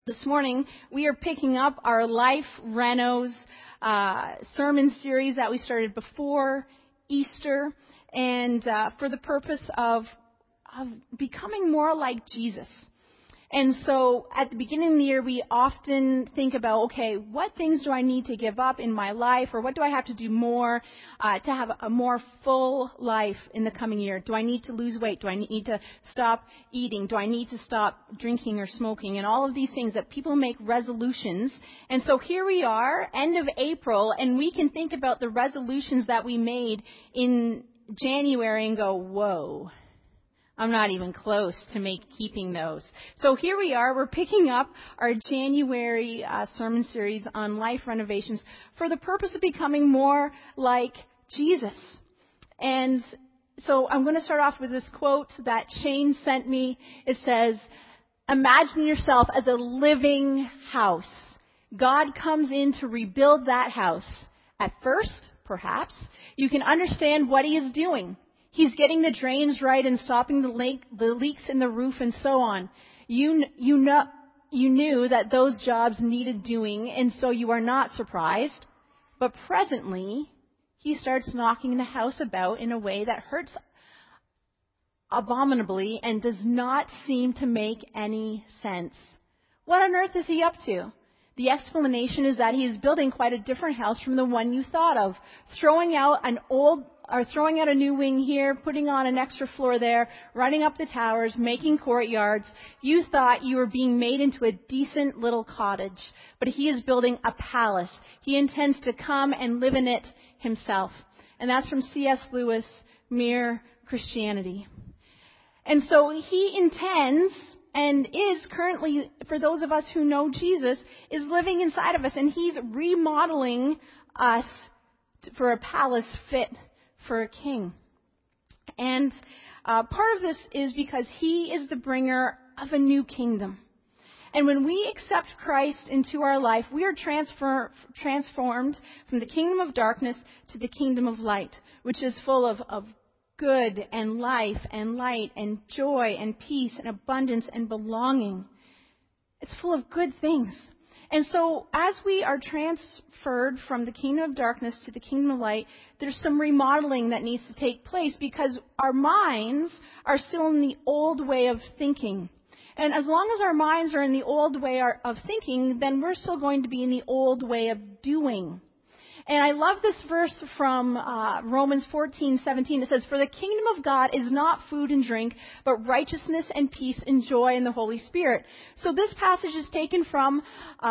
This morning, we are picking up our Life Renos sermon series that we started before Easter, and for the purpose of becoming more like Jesus. And so at the beginning of the year, we often think about, okay, what things do I need to give up in my life, or what do I have to do more to have a more full life in the coming year? Do I need to lose weight? Do I need to stop eating? Do I need to stop drinking or smoking? And all of these things that people make resolutions. And so here we are, end of April, and we can think about the resolutions that we made in January and go, whoa. I'm not even close to keeping those. So here we are. We're picking up our January sermon series on life renovations for the purpose of becoming more like Jesus. And so I'm going to start off with this quote that Shane sent me. It says, "Imagine yourself as a living house. God comes in to rebuild that house. At first, perhaps, you can understand what He is doing. He's getting the drains right and stopping the leaks in the roof and so on. You knew that those jobs needed doing, and so you are not surprised. But presently, He starts knocking the house about in a way that hurts abominably and does not seem to make any sense. What on earth is He up to? The explanation is that He is building quite a different house from the one you thought of, throwing out a new wing here, putting on an extra floor there, running up the towers, making courtyards. You thought you were being made into a decent little cottage, but He is building a palace. He intends to come and live in it Himself." And that's from C.S. Lewis, Mere Christianity. And so He intends and is currently, for those of us who know Jesus, is living inside of us, and He's remodeling us for a palace fit for a king. And part of this is because He is the bringer of a new kingdom. And when we accept Christ into our life, we are transformed from the kingdom of darkness to the kingdom of light, which is full of good and life and light and joy and peace and abundance and belonging. It's full of good things. And so as we are transferred from the kingdom of darkness to the kingdom of light, there's some remodeling that needs to take place because our minds are still in the old way of thinking. And as long as our minds are in the old way of thinking, then we're still going to be in the old way of doing. And I love this verse from Romans 14:17. It says, "For the kingdom of God is not food and drink, but righteousness and peace and joy in the Holy Spirit." So this passage is taken from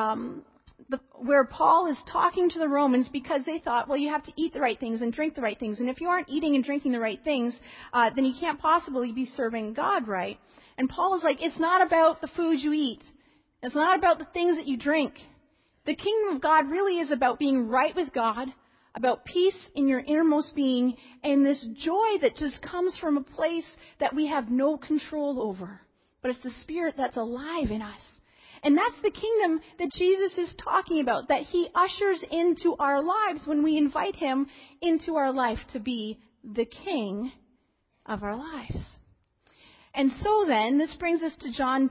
where Paul is talking to the Romans because they thought, well, you have to eat the right things and drink the right things. And if you aren't eating and drinking the right things, then you can't possibly be serving God right. And Paul is like, it's not about the food you eat. It's not about the things that you drink. The kingdom of God really is about being right with God, about peace in your innermost being, and this joy that just comes from a place that we have no control over. But it's the Spirit that's alive in us. And that's the kingdom that Jesus is talking about, that He ushers into our lives when we invite Him into our life to be the King of our lives. And so then, this brings us to John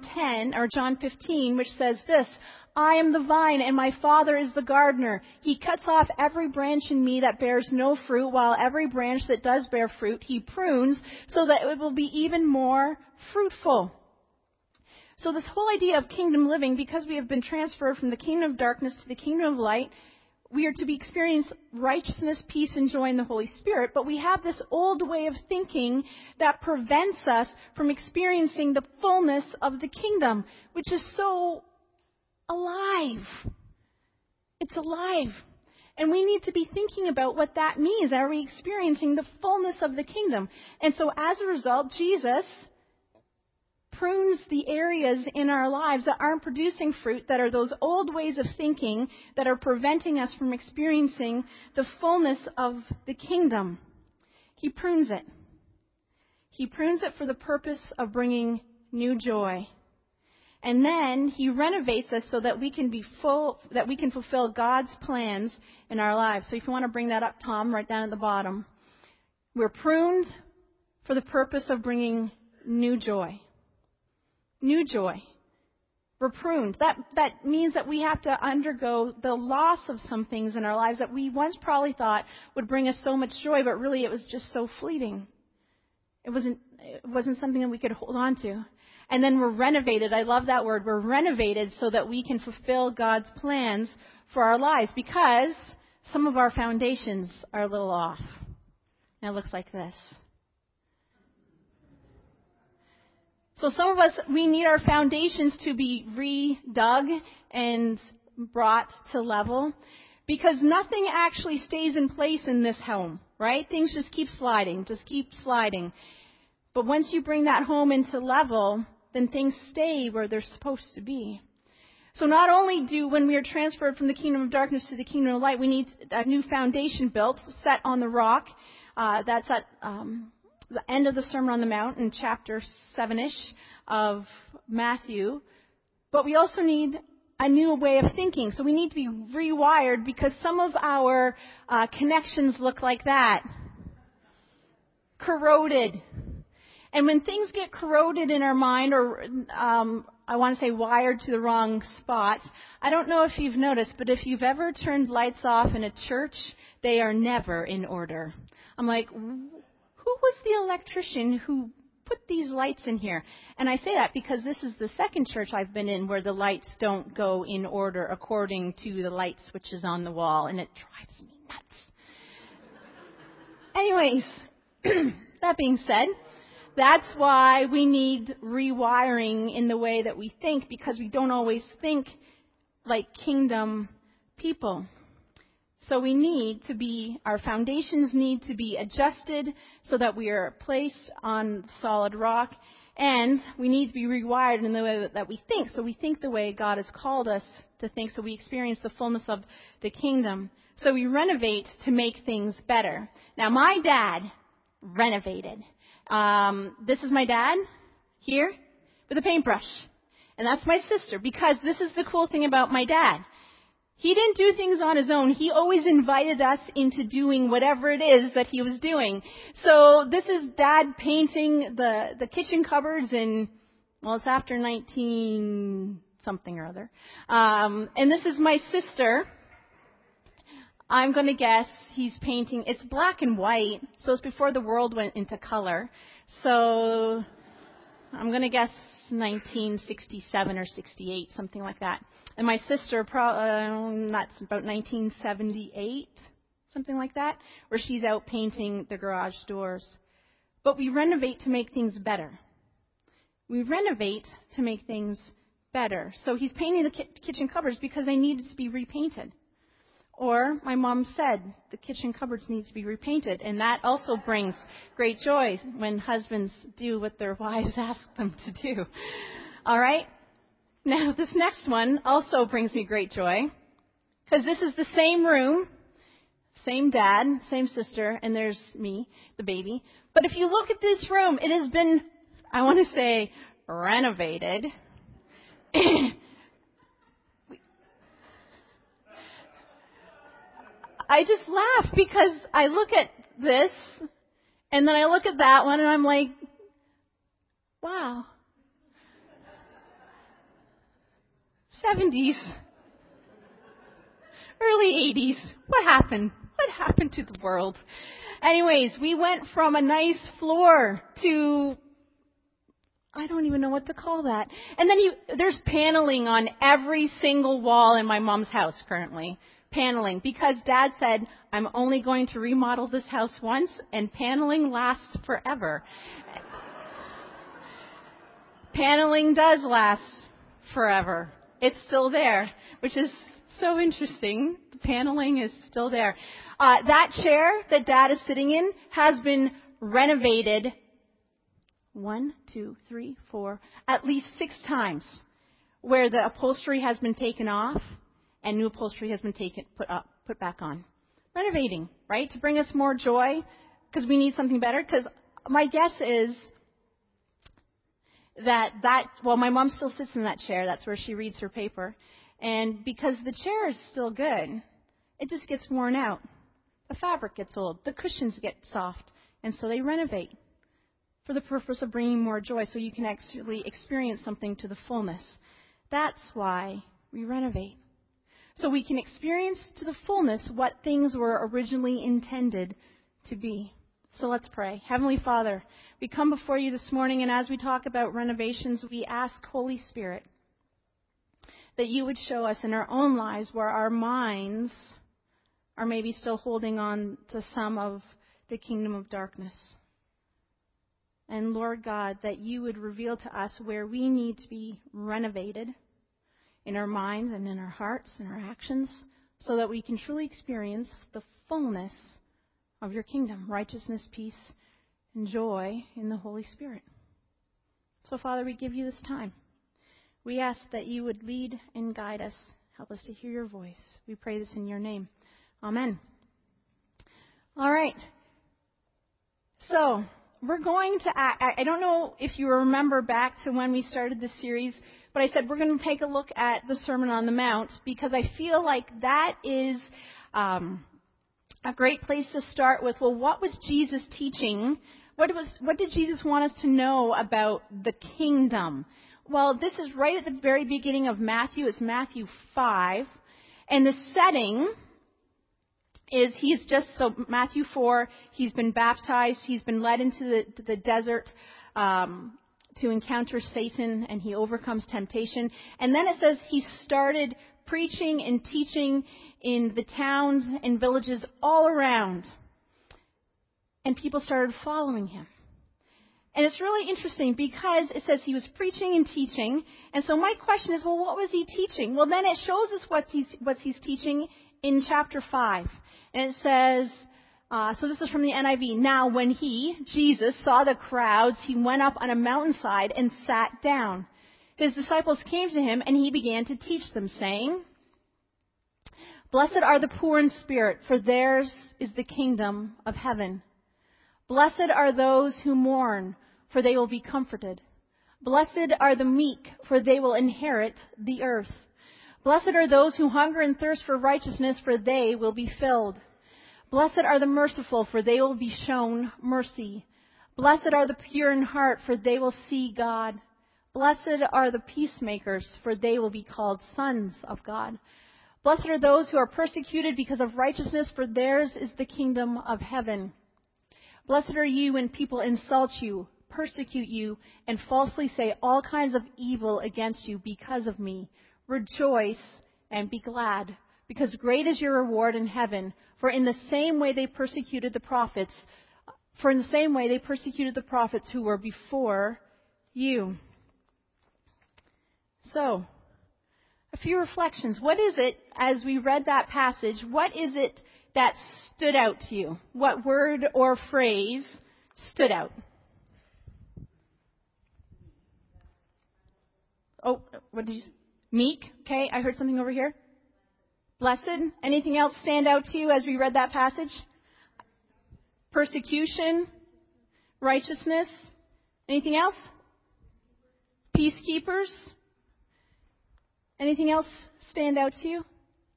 15, which says this, "I am the vine, and my Father is the gardener. He cuts off every branch in me that bears no fruit, while every branch that does bear fruit, He prunes, so that it will be even more fruitful." So this whole idea of kingdom living, because we have been transferred from the kingdom of darkness to the kingdom of light, we are to experience righteousness, peace, and joy in the Holy Spirit, but we have this old way of thinking that prevents us from experiencing the fullness of the kingdom, which is so alive. It's alive. And we need to be thinking about what that means. Are we experiencing the fullness of the kingdom? And so as a result, Jesus prunes the areas in our lives that aren't producing fruit, that are those old ways of thinking that are preventing us from experiencing the fullness of the kingdom. He prunes it. He prunes it for the purpose of bringing new joy. And then He renovates us so that we can fulfill God's plans in our lives. So if you want to bring that up, Tom, right down at the bottom. We're pruned for the purpose of bringing new joy. New joy. We're pruned. That means that we have to undergo the loss of some things in our lives that we once probably thought would bring us so much joy, but really it was just so fleeting. It wasn't something that we could hold on to. And then we're renovated. I love that word. We're renovated so that we can fulfill God's plans for our lives, because some of our foundations are a little off. And it looks like this. So some of us, we need our foundations to be redug and brought to level, because nothing actually stays in place in this home, right? Things just keep sliding. But once you bring that home into level, then things stay where they're supposed to be. So not only do, when we are transferred from the kingdom of darkness to the kingdom of light, we need a new foundation built, set on the rock. That's at the end of the Sermon on the Mount in chapter 7-ish of Matthew. But we also need a new way of thinking. So we need to be rewired, because some of our connections look like that. Corroded. And when things get corroded in our mind, or I want to say wired to the wrong spots, I don't know if you've noticed, but if you've ever turned lights off in a church, they are never in order. I'm like, who was the electrician who put these lights in here? And I say that because this is the second church I've been in where the lights don't go in order according to the light switches on the wall, and it drives me nuts. Anyways, that being said, that's why we need rewiring in the way that we think, because we don't always think like kingdom people. So our foundations need to be adjusted so that we are placed on solid rock, and we need to be rewired in the way that we think. So we think the way God has called us to think, so we experience the fullness of the kingdom. So we renovate to make things better. Now, my dad renovated. This is my dad here with a paintbrush. And that's my sister, because this is the cool thing about my dad. He didn't do things on his own. He always invited us into doing whatever it is that he was doing. So this is Dad painting the kitchen cupboards in, well, it's after 19 something or other. And this is my sister. I'm going to guess he's painting. It's black and white, so it's before the world went into color. So I'm going to guess 1967 or 68, something like that. And my sister, that's about 1978, something like that, where she's out painting the garage doors. But we renovate to make things better. We renovate to make things better. So he's painting the kitchen cupboards because they needed to be repainted. Or my mom said the kitchen cupboards needs to be repainted, and that also brings great joy when husbands do what their wives ask them to do. All right? Now, this next one also brings me great joy, because this is the same room, same dad, same sister, and there's me, the baby. But if you look at this room, it has been, I want to say, renovated. I just laugh because I look at this, and then I look at that one, and I'm like, wow. 70s, early 80s. What happened? What happened to the world? Anyways, we went from a nice floor to, I don't even know what to call that. And then there's paneling on every single wall in my mom's house currently. Paneling, because Dad said, I'm only going to remodel this house once, and paneling lasts forever. Paneling does last forever. It's still there, which is so interesting. The paneling is still there. That chair that Dad is sitting in has been renovated 1, 2, 3, 4, at least 6 times, where the upholstery has been taken off and new upholstery has been put back on. Renovating, right? To bring us more joy, because we need something better. Because my guess is that my mom still sits in that chair. That's where she reads her paper. And because the chair is still good, it just gets worn out. The fabric gets old. The cushions get soft. And so they renovate for the purpose of bringing more joy, so you can actually experience something to the fullness That's why we renovate. So we can experience to the fullness what things were originally intended to be. So let's pray. Heavenly Father, we come before you this morning, and as we talk about renovations, we ask, Holy Spirit, that you would show us in our own lives where our minds are maybe still holding on to some of the kingdom of darkness. And Lord God, that you would reveal to us where we need to be renovated in our minds and in our hearts and our actions, so that we can truly experience the fullness of your kingdom, righteousness, peace, and joy in the Holy Spirit. So, Father, we give you this time. We ask that you would lead and guide us. Help us to hear your voice. We pray this in your name. Amen. All right. So, we're going to, I don't know if you remember back to when we started this series, but I said we're going to take a look at the Sermon on the Mount, because I feel like that is a great place to start with. Well, what was Jesus teaching? What did Jesus want us to know about the kingdom? Well, this is right at the very beginning of Matthew. It's Matthew 5. And the setting is Matthew 4, he's been baptized, he's been led into the desert to encounter Satan, and he overcomes temptation. And then it says he started preaching and teaching in the towns and villages all around. And people started following him. And it's really interesting because it says he was preaching and teaching. And so my question is, well, what was he teaching? Well, then it shows us what he's teaching in chapter 5. And it says, so this is from the NIV. Now, when Jesus, saw the crowds, he went up on a mountainside and sat down. His disciples came to him, and he began to teach them, saying, Blessed are the poor in spirit, for theirs is the kingdom of heaven. Blessed are those who mourn, for they will be comforted. Blessed are the meek, for they will inherit the earth. Blessed are those who hunger and thirst for righteousness, for they will be filled. Blessed are the merciful, for they will be shown mercy. Blessed are the pure in heart, for they will see God. Blessed are the peacemakers, for they will be called sons of God. Blessed are those who are persecuted because of righteousness, for theirs is the kingdom of heaven. Blessed are you when people insult you, persecute you, and falsely say all kinds of evil against you because of me. Rejoice and be glad, because great is your reward in heaven. For in the same way they persecuted the prophets who were before you. So, a few reflections. What is it, as we read that passage, what is it that stood out to you? What word or phrase stood out? Oh, what did you say? Meek. Okay, I heard something over here. Blessed. Anything else stand out to you as we read that passage? Persecution. Righteousness. Anything else? Peacekeepers. Anything else stand out to you?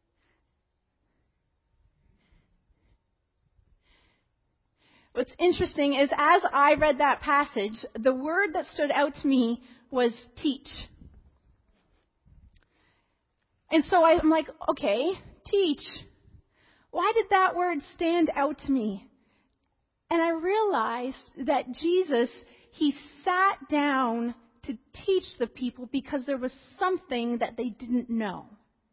What's interesting is as I read that passage, the word that stood out to me was teach. And so I'm like, okay, teach. Why did that word stand out to me? And I realized that Jesus, he sat down to teach the people because there was something that they didn't know.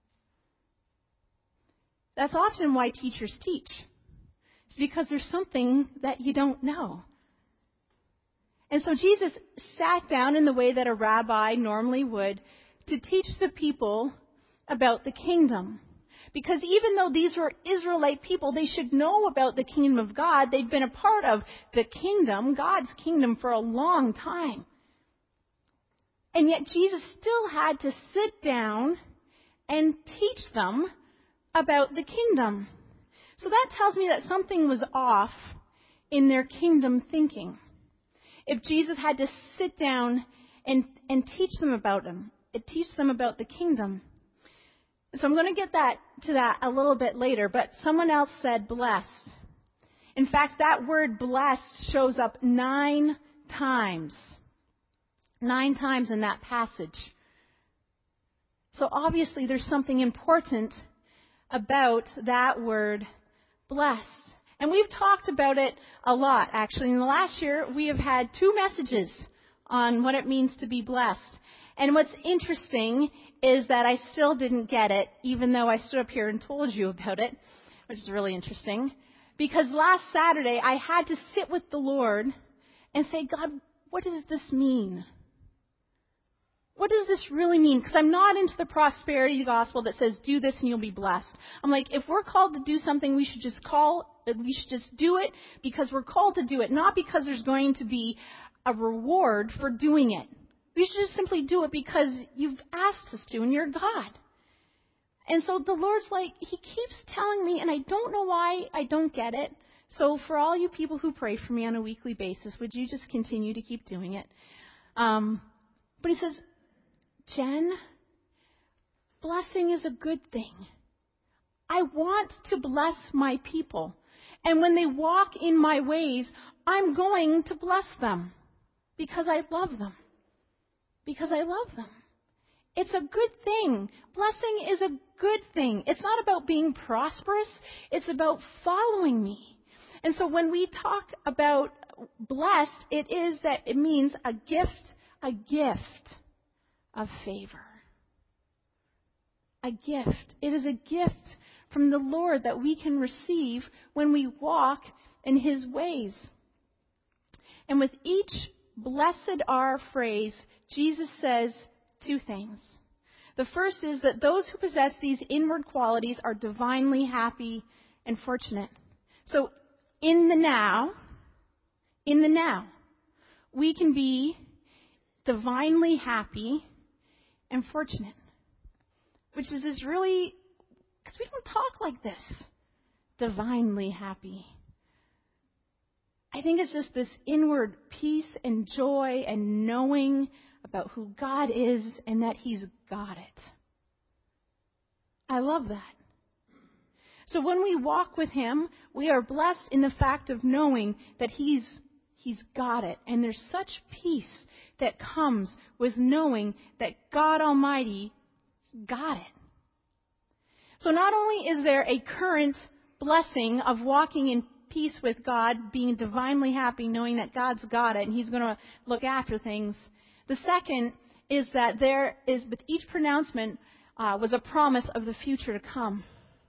That's often why teachers teach. It's because there's something that you don't know. And so Jesus sat down in the way that a rabbi normally would to teach the people about the kingdom. Because even though these were Israelite people, they should know about the kingdom of God. They'd been a part of the kingdom, God's kingdom, for a long time. And yet Jesus still had to sit down and teach them about the kingdom. So that tells me that something was off in their kingdom thinking. If Jesus had to sit down and teach them about the kingdom. So I'm going to get to that a little bit later, but someone else said blessed. In fact, that word blessed shows up 9 times. 9 times in that passage. So obviously there's something important about that word blessed. And we've talked about it a lot, actually. In the last year, we have had 2 messages on what it means to be blessed. And what's interesting is that I still didn't get it, even though I stood up here and told you about it, which is really interesting. Because last Saturday, I had to sit with the Lord and say, God, what does this mean? What does this really mean? Because I'm not into the prosperity gospel that says, do this and you'll be blessed. I'm like, if we're called to do something, we should just do it because we're called to do it, not because there's going to be a reward for doing it. We should just simply do it because you've asked us to and you're God. And so the Lord's like, He keeps telling me, and I don't know why I don't get it. So for all you people who pray for me on a weekly basis, would you just continue to keep doing it? But He says, Jen, blessing is a good thing. I want to bless my people. And when they walk in my ways, I'm going to bless them because I love them. Because I love them. It's a good thing. Blessing is a good thing. It's not about being prosperous. It's about following me. And so when we talk about blessed, it means a gift of favor. A gift. It is a gift from the Lord that we can receive when we walk in His ways. And with each blessed are phrase, Jesus says 2 things. The first is that those who possess these inward qualities are divinely happy and fortunate. So in the now, we can be divinely happy and fortunate. Which is this really, because we don't talk like this, divinely happy. I think it's just this inward peace and joy and knowing about who God is and that He's got it. I love that. So when we walk with Him, we are blessed in the fact of knowing that He's got it. And there's such peace that comes with knowing that God Almighty got it. So not only is there a current blessing of walking in peace with God, being divinely happy, knowing that God's got it and He's going to look after things. The second is that there is, with each pronouncement, was a promise of the future to come.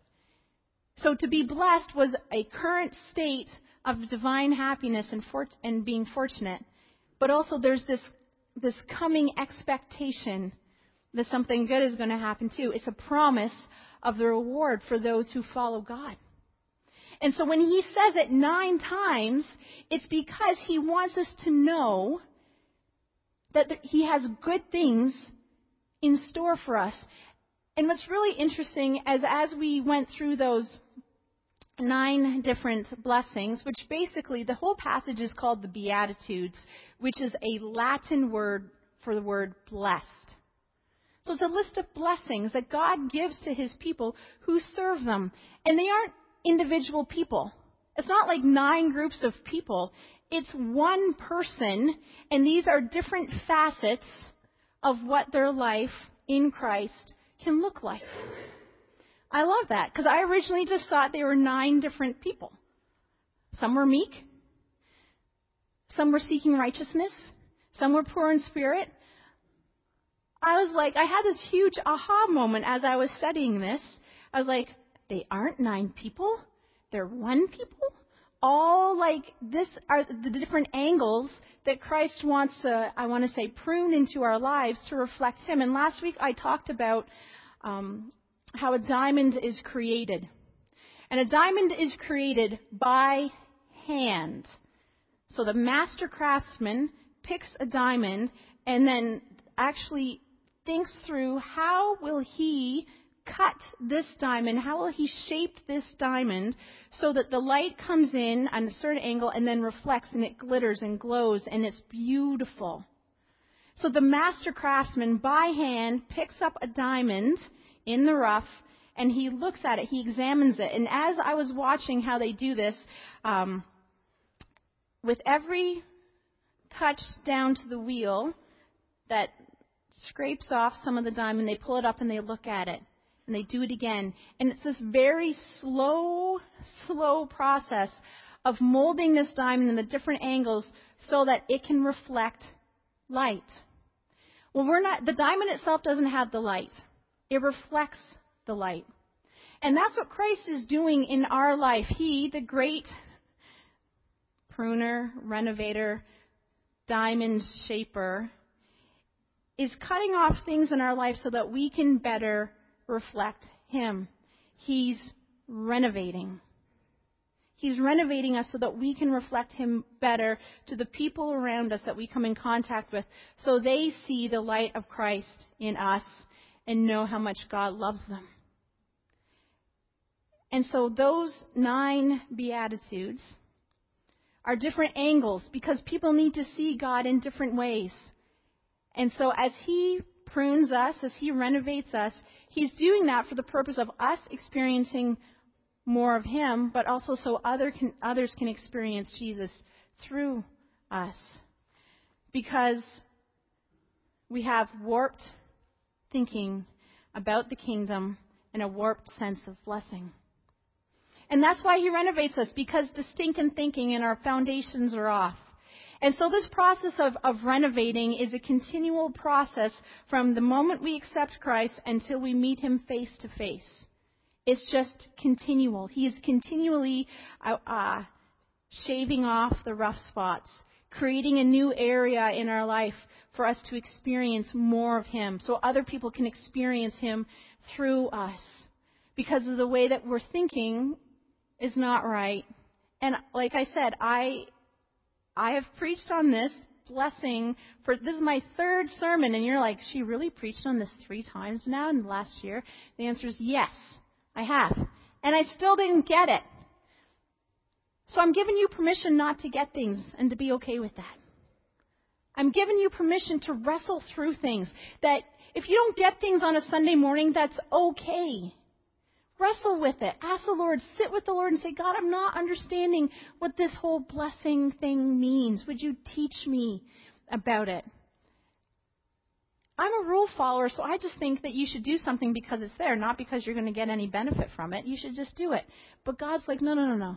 So to be blessed was a current state of divine happiness and being fortunate. But also there's this coming expectation that something good is going to happen too. It's a promise of the reward for those who follow God. And so when He says it 9 times, it's because He wants us to know that He has good things in store for us. And what's really interesting is as we went through those 9 different blessings, which basically the whole passage is called the Beatitudes, which is a Latin word for the word blessed. So it's a list of blessings that God gives to His people who serve them. And they aren't individual people. It's not like 9 groups of people. It's one person, and these are different facets of what their life in Christ can look like. I love that, because I originally just thought they were 9 different people. Some were meek. Some were seeking righteousness. Some were poor in spirit. I was like, I had this huge aha moment as I was studying this. I was like, they aren't 9 people. They're 1 people. All like this are the different angles that Christ wants to, I want to say, prune into our lives to reflect Him. And last week I talked about how a diamond is created. And a diamond is created by hand. So the master craftsman picks a diamond and then actually thinks through how will he cut this diamond, how will he shape this diamond so that the light comes in at a certain angle and then reflects and it glitters and glows and it's beautiful. So the master craftsman by hand picks up a diamond in the rough and he looks at it, he examines it. And as I was watching how they do this, with every touch down to the wheel that scrapes off some of the diamond, they pull it up and they look at it. And they do it again. And it's this very slow process of molding this diamond in the different angles so that it can reflect light. Well, the diamond itself doesn't have the light. It reflects the light. And that's what Christ is doing in our life. He, the great pruner, renovator, diamond shaper, is cutting off things in our life so that we can better reflect Him. He's renovating. He's renovating us so that we can reflect Him better to the people around us that we come in contact with, so they see the light of Christ in us and know how much God loves them. And so those 9 Beatitudes are different angles because people need to see God in different ways. And so as He prunes us, as He renovates us, He's doing that for the purpose of us experiencing more of Him, but also so others can experience Jesus through us. Because we have warped thinking about the kingdom and a warped sense of blessing. And that's why He renovates us, because the stinking thinking and our foundations are off. And so this process of renovating is a continual process from the moment we accept Christ until we meet Him face to face. It's just continual. He is continually shaving off the rough spots, creating a new area in our life for us to experience more of Him, so other people can experience Him through us. Because of the way that we're thinking is not right. And like I said, I have preached on this blessing this is my 3rd sermon, and you're like, she really preached on this 3 times now in the last year? The answer is yes, I have. And I still didn't get it. So I'm giving you permission not to get things and to be okay with that. I'm giving you permission to wrestle through things. That if you don't get things on a Sunday morning, that's okay. Wrestle with it. Ask the Lord. Sit with the Lord and say, God, I'm not understanding what this whole blessing thing means. Would you teach me about it? I'm a rule follower, so I just think that you should do something because it's there, not because you're going to get any benefit from it. You should just do it. But God's like, no.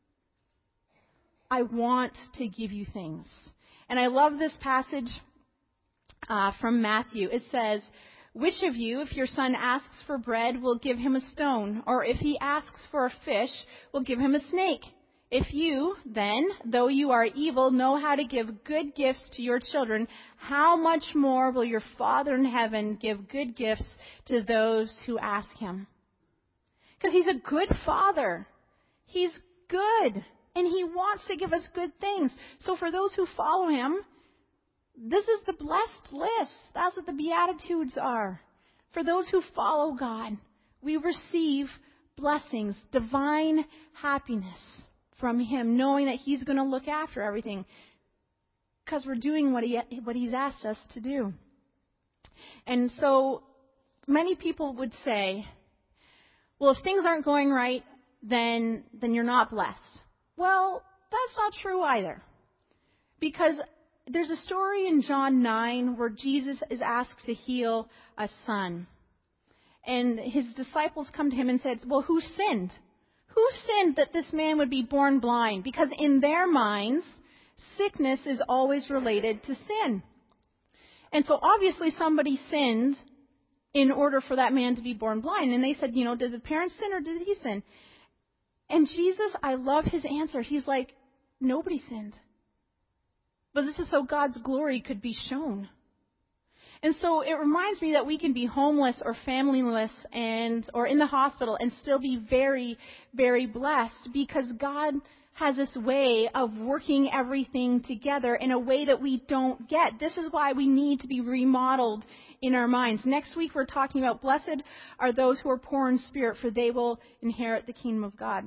I want to give you things. And I love this passage from Matthew. It says, which of you, if your son asks for bread, will give him a stone? Or if he asks for a fish, will give him a snake? If you, then, though you are evil, know how to give good gifts to your children, how much more will your Father in heaven give good gifts to those who ask Him? Because He's a good Father. He's good. And He wants to give us good things. So for those who follow Him, this is the blessed list. That's what the Beatitudes are. For those who follow God, we receive blessings, divine happiness from Him, knowing that He's going to look after everything because we're doing what He's asked us to do. And so many people would say, well, if things aren't going right, then you're not blessed. Well, that's not true either. Because there's a story in John 9 where Jesus is asked to heal a son. And His disciples come to Him and said, well, who sinned? Who sinned that this man would be born blind? Because in their minds, sickness is always related to sin. And so obviously somebody sinned in order for that man to be born blind. And they said, did the parents sin or did he sin? And Jesus, I love His answer. He's like, nobody sinned. But this is so God's glory could be shown. And so it reminds me that we can be homeless or familyless or in the hospital and still be very, very blessed because God has this way of working everything together in a way that we don't get. This is why we need to be remodeled in our minds. Next week we're talking about blessed are those who are poor in spirit, for they will inherit the kingdom of God.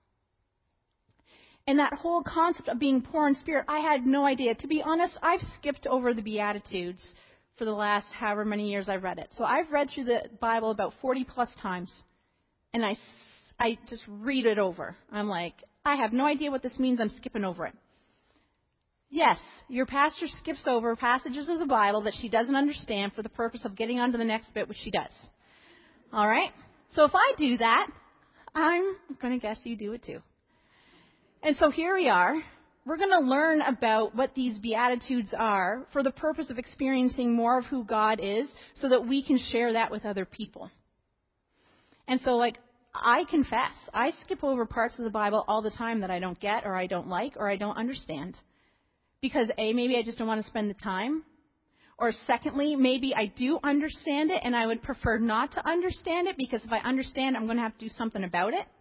And that whole concept of being poor in spirit, I had no idea. To be honest, I've skipped over the Beatitudes for the last however many years I've read it. So I've read through the Bible about 40 plus times. And I just read it over. I'm like, I have no idea what this means. I'm skipping over it. Yes, your pastor skips over passages of the Bible that she doesn't understand for the purpose of getting on to the next bit, which she does. All right? So if I do that, I'm going to guess you do it too. And so here we are. We're going to learn about what these Beatitudes are for the purpose of experiencing more of who God is so that we can share that with other people. And so, I confess, I skip over parts of the Bible all the time that I don't get or I don't like or I don't understand. Because A, maybe I just don't want to spend the time. Or secondly, maybe I do understand it and I would prefer not to understand it because if I understand, I'm going to have to do something about it.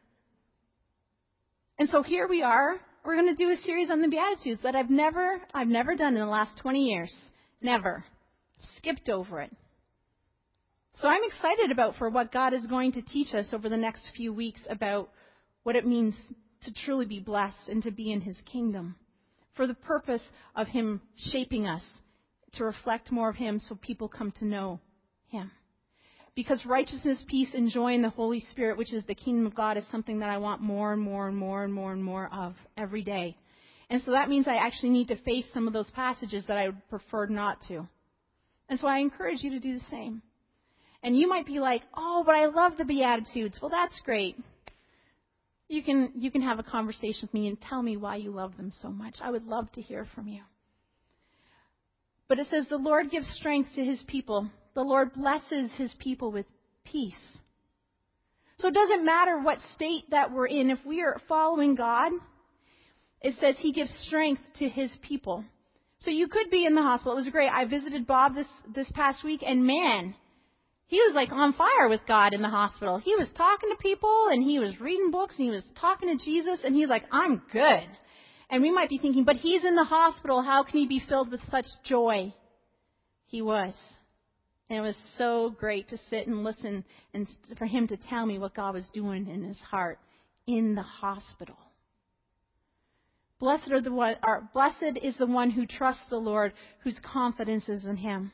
And so here we are. We're going to do a series on the Beatitudes that I've never done in the last 20 years. Never. Skipped over it. So I'm excited for what God is going to teach us over the next few weeks about what it means to truly be blessed and to be in His kingdom for the purpose of Him shaping us to reflect more of Him so people come to know Him. Because righteousness, peace, and joy in the Holy Spirit, which is the kingdom of God, is something that I want more and more and more and more and more of every day. And so that means I actually need to face some of those passages that I would prefer not to. And so I encourage you to do the same. And you might be like, oh, but I love the Beatitudes. Well, that's great. You can have a conversation with me and tell me why you love them so much. I would love to hear from you. But it says the Lord gives strength to His people. The Lord blesses His people with peace. So it doesn't matter what state that we're in. If we are following God, it says He gives strength to His people. So you could be in the hospital. It was great. I visited Bob this past week, and man, he was on fire with God in the hospital. He was talking to people, and he was reading books, and he was talking to Jesus, and he's like, I'm good. And we might be thinking, but he's in the hospital. How can he be filled with such joy? He was. And it was so great to sit and listen and for him to tell me what God was doing in his heart in the hospital. Blessed is the one who trusts the Lord, whose confidence is in Him.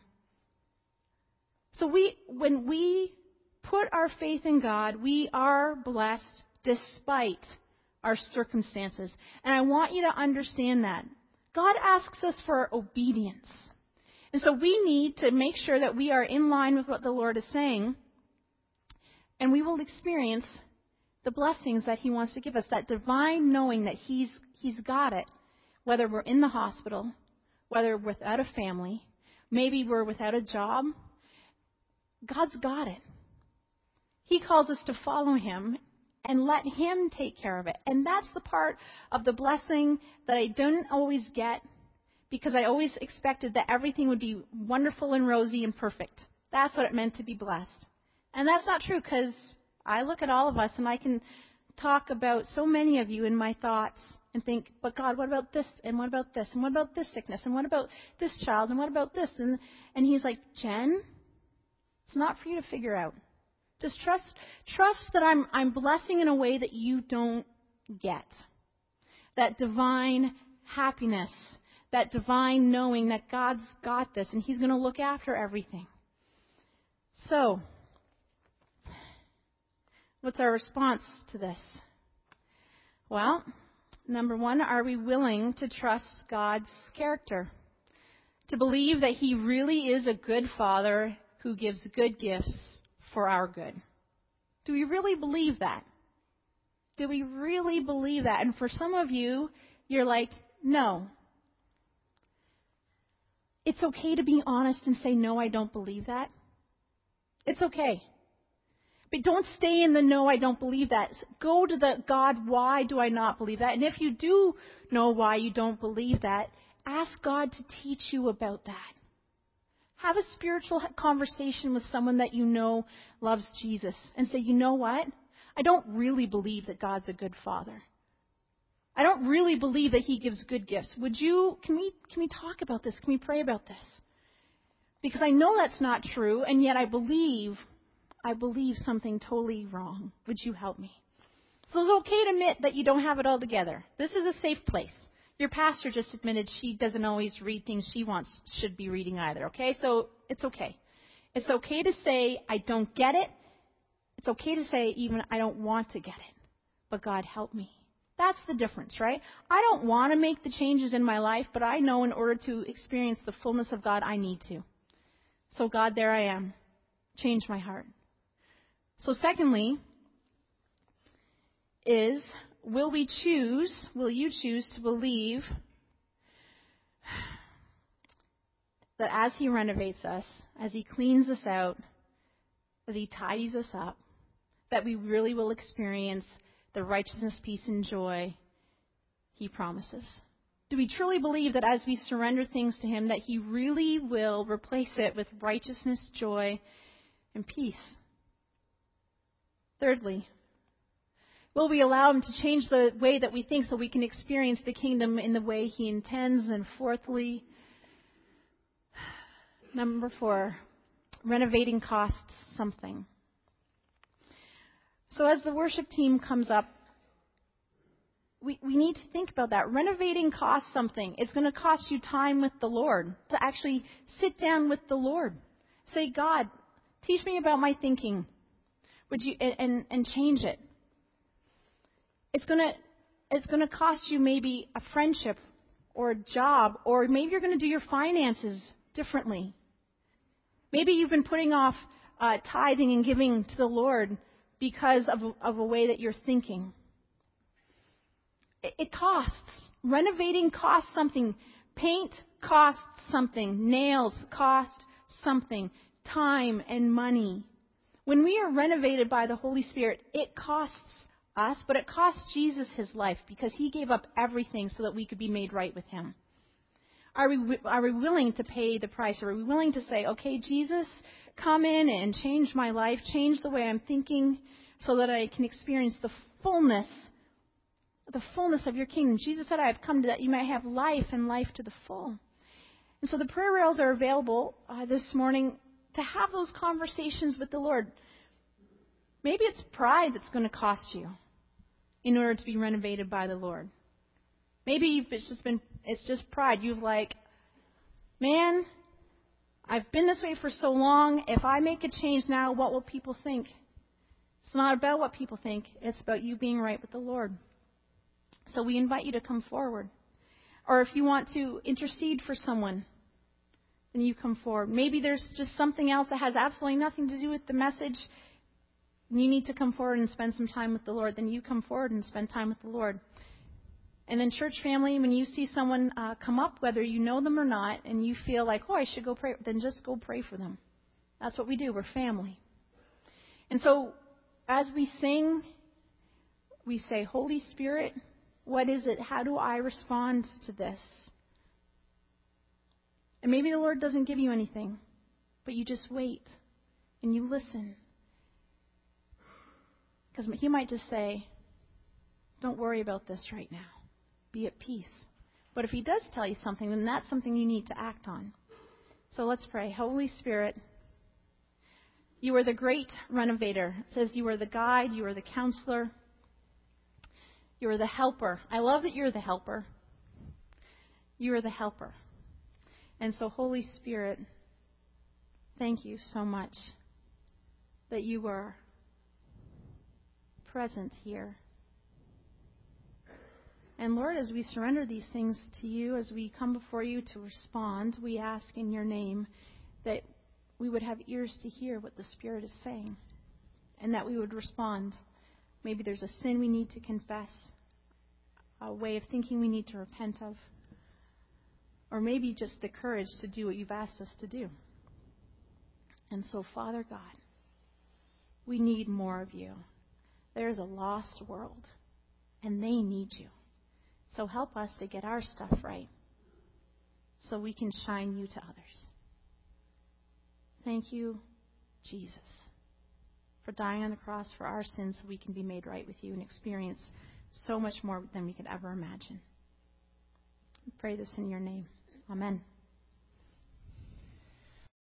So when we put our faith in God, we are blessed despite our circumstances. And I want you to understand that. God asks us for obedience. And so we need to make sure that we are in line with what the Lord is saying, and we will experience the blessings that He wants to give us, that divine knowing that He's got it, whether we're in the hospital, whether we're without a family, maybe we're without a job. God's got it. He calls us to follow Him and let Him take care of it. And that's the part of the blessing that I don't always get, because I always expected that everything would be wonderful and rosy and perfect. That's what it meant to be blessed. And that's not true, because I look at all of us and I can talk about so many of you in my thoughts and think, but God, what about this? And what about this? And what about this sickness? And what about this child? And what about this? And He's like, Jen, it's not for you to figure out. Just trust that I'm blessing in a way that you don't get. That divine happiness, that divine knowing that God's got this and He's going to look after everything. So, what's our response to this? Well, number one, are we willing to trust God's character? To believe that He really is a good Father who gives good gifts for our good. Do we really believe that? Do we really believe that? And for some of you, you're like, no. It's okay to be honest and say, no, I don't believe that. It's okay. But don't stay in the no, I don't believe that. Go to the God, why do I not believe that? And if you do know why you don't believe that, ask God to teach you about that. Have a spiritual conversation with someone that you know loves Jesus and say, you know what? I don't really believe that God's a good Father. I don't really believe that He gives good gifts. Can we talk about this? Can we pray about this? Because I know that's not true, and yet I believe something totally wrong. Would you help me? So it's okay to admit that you don't have it all together. This is a safe place. Your pastor just admitted she doesn't always read things she should be reading either, okay? So it's okay. It's okay to say, I don't get it. It's okay to say even, I don't want to get it. But God, help me. That's the difference, right? I don't want to make the changes in my life, but I know in order to experience the fullness of God, I need to. So God, there I am. Change my heart. So secondly, is will you choose to believe that as He renovates us, as He cleans us out, as He tidies us up, that we really will experience the righteousness, peace, and joy He promises? Do we truly believe that as we surrender things to Him, that He really will replace it with righteousness, joy, and peace? Thirdly, will we allow Him to change the way that we think so we can experience the kingdom in the way He intends? And fourthly, number 4, renovating costs something. So as the worship team comes up, we need to think about that. Renovating costs something. It's going to cost you time with the Lord, to actually sit down with the Lord. Say, God, teach me about my thinking. Would you and change it? It's going to cost you maybe a friendship or a job, or maybe you're going to do your finances differently. Maybe you've been putting off tithing and giving to the Lord because of a way that you're thinking. It costs. Renovating costs something. Paint costs something. Nails cost something. Time and money. When we are renovated by the Holy Spirit, it costs us, but it cost Jesus His life because He gave up everything so that we could be made right with Him. Are we willing to pay the price? Are we willing to say, okay, Jesus, come in and change my life, change the way I'm thinking so that I can experience the fullness of your kingdom. Jesus said, I have come to that you might have life and life to the full. And so the prayer rails are available this morning to have those conversations with the Lord. Maybe it's pride that's going to cost you in order to be renovated by the Lord. Maybe it's just pride. You've like, man, I've been this way for so long. If I make a change now, what will people think? It's not about what people think. It's about you being right with the Lord. So we invite you to come forward. Or if you want to intercede for someone, then you come forward. Maybe there's just something else that has absolutely nothing to do with the message. You need to come forward and spend some time with the Lord. Then you come forward and spend time with the Lord. And then church family, when you see someone come up, whether you know them or not, and you feel like, oh, I should go pray, then just go pray for them. That's what we do. We're family. And so as we sing, we say, Holy Spirit, what is it? How do I respond to this? And maybe the Lord doesn't give you anything, but you just wait and you listen. Because He might just say, don't worry about this right now. Be at peace. But if He does tell you something, then that's something you need to act on. So let's pray. Holy Spirit, You are the great renovator. It says You are the guide, You are the counselor, You are the helper. I love that You're the helper. You are the helper. And so, Holy Spirit, thank You so much that You are present here. And Lord, as we surrender these things to You, as we come before You to respond, we ask in Your name that we would have ears to hear what the Spirit is saying and that we would respond. Maybe there's a sin we need to confess, a way of thinking we need to repent of, or maybe just the courage to do what You've asked us to do. And so, Father God, we need more of You. There's a lost world, and they need You. So help us to get our stuff right so we can shine You to others. Thank You, Jesus, for dying on the cross for our sins so we can be made right with You and experience so much more than we could ever imagine. We pray this in Your name. Amen.